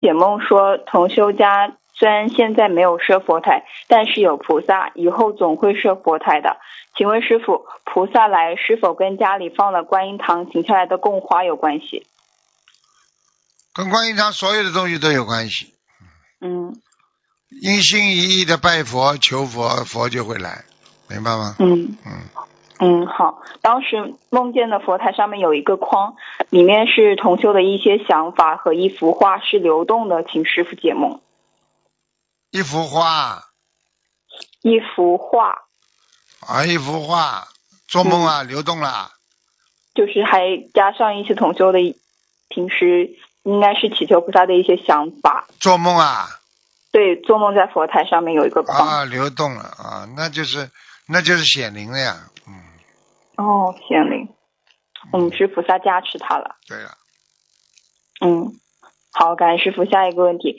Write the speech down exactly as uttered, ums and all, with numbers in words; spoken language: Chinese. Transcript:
解梦说，同修家虽然现在没有设佛台，但是有菩萨，以后总会设佛台的。请问师父，菩萨来是否跟家里放了观音堂请下来的供花有关系？ 跟观音堂所有的东西都有关系。 嗯一心一意的拜佛求佛，佛就会来，明白吗？ 嗯嗯嗯，好。当时梦见的佛台上面有一个框，里面是同修的一些想法和一幅画是流动的，请师父解梦。 一幅画一幅画啊，一幅画，做梦啊，嗯、流动了。 就是还加上一些同修的平时应该是祈求菩萨的一些想法。 做梦啊？ 对，做梦在佛台上面有一个框。 啊，流动了啊，那就是那就是显灵了呀。嗯。 哦，显灵。嗯，是菩萨加持他了。 对了。 嗯，好，感恩师父。下一个问题，